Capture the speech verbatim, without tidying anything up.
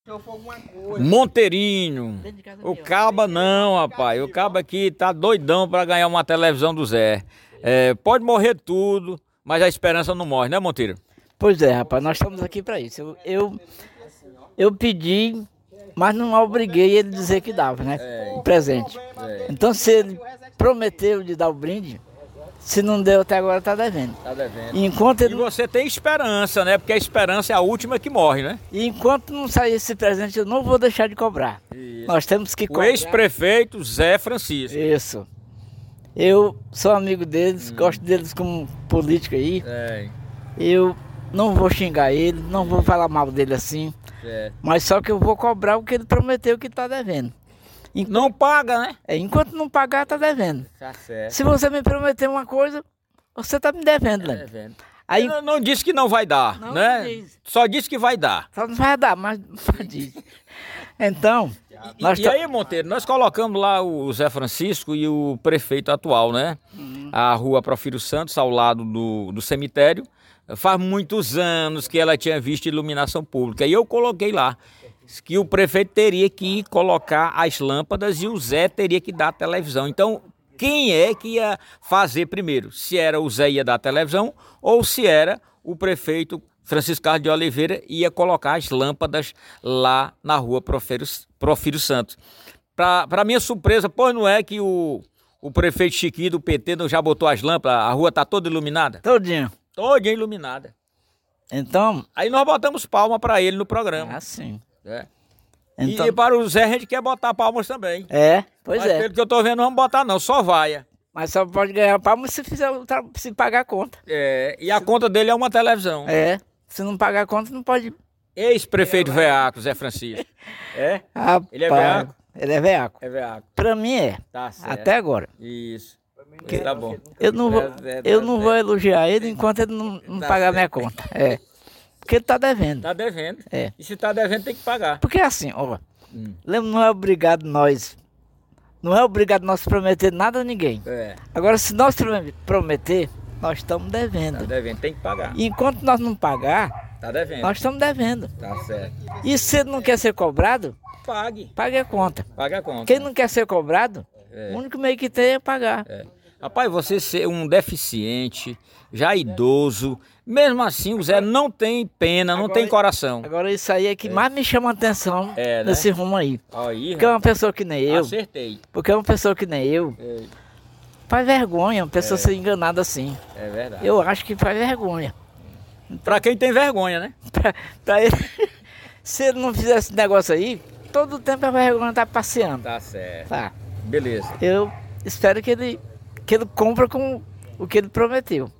Monteirinho. O Caba não, rapaz. O Caba aqui tá doidão pra ganhar uma televisão do Zé. É, pode morrer tudo, mas a esperança não morre, né, Monteiro? Pois é, rapaz, nós estamos aqui para isso. Eu, eu, eu pedi, mas não obriguei ele a dizer que dava, né? É. O presente. É. Então, se ele prometeu de dar o brinde, se não deu até agora, tá devendo. Tá devendo. E enquanto ele... E você tem esperança, né? Porque a esperança é a última que morre, né? E enquanto não sair esse presente, eu não vou deixar de cobrar. Isso. Nós temos que O cobrar. ex-prefeito Zé Francisco. Isso. Eu sou amigo deles, hum. gosto deles como político aí. É. Eu não vou xingar ele, não vou falar mal dele assim. É. Mas só que eu vou cobrar o que ele prometeu que tá devendo. Enquanto... Não paga, né? É, enquanto não pagar, tá devendo. Tá certo. Se você me prometer uma coisa, você tá me devendo, né? Tá devendo. Aí... Não, não disse que não vai dar, não, né? Não diz. Só disse que vai dar. Só não vai dar, mas diz. Então... E, nós e aí, Monteiro, nós colocamos lá o Zé Francisco e o prefeito atual, né? Uhum. A rua Profírio Santos, ao lado do, do cemitério. Faz muitos anos que ela tinha visto iluminação pública. E eu coloquei lá que o prefeito teria que colocar as lâmpadas e o Zé teria que dar a televisão. Então, quem é que ia fazer primeiro? Se era o Zé ia dar a televisão ou se era o prefeito Francisco Carlos de Oliveira ia colocar as lâmpadas lá na rua Profírio, Profírio Santos. Para minha surpresa, pois não é que o, o prefeito Chiquinho do P T não já botou as lâmpadas, a rua está toda iluminada? Todinha. Todinha iluminada. Então... Aí nós botamos palma para ele no programa. Ah, sim. É. Então... E, e para o Zé a gente quer botar palmas também. É, pois Mas é. pelo que eu tô vendo, não vamos botar não, só vaia. Mas só pode ganhar palmas se, fizer, se pagar a conta. É, e a se... conta dele é uma televisão. É. Se não pagar a conta, não pode... Ex-prefeito é, veaco, Zé Francisco. É? Rapaz, ele é veaco? Ele é veaco. É veaco. Pra mim é. Tá certo. Até agora. Isso. Que... Tá bom. Eu não vou, eu não vou elogiar ele enquanto ele não, não tá pagar certo. Minha conta. É. Porque ele tá devendo. Tá devendo. É. E se tá devendo, tem que pagar. Porque assim, ó. Hum. Lembra, não é obrigado nós... Não é obrigado nós prometer nada a ninguém. É. Agora, se nós prometer, nós estamos devendo. Tá devendo, tem que pagar. E enquanto nós não pagar... Tá devendo. Nós estamos devendo. Tá certo. E se ele não quer ser cobrado, pague. Pague a conta. Pague a conta. Quem não quer ser cobrado, é. O único meio que tem é pagar. É. Rapaz, você ser um deficiente, já idoso, mesmo assim o Zé não tem pena, não agora, tem coração. Agora isso aí é que é. mais me chama a atenção é, né? Nesse rumo aí. aí porque é uma pessoa que nem eu. Acertei. Porque é uma pessoa que nem eu. É. Faz vergonha uma pessoa é. ser enganada assim. É verdade. Eu acho que faz vergonha. Pra quem tem vergonha, né? pra, pra ele, se ele não fizesse esse negócio aí, todo o tempo a vergonha tá passeando. Tá certo. Tá. Beleza. Eu espero que ele, que ele cumpra com o que ele prometeu.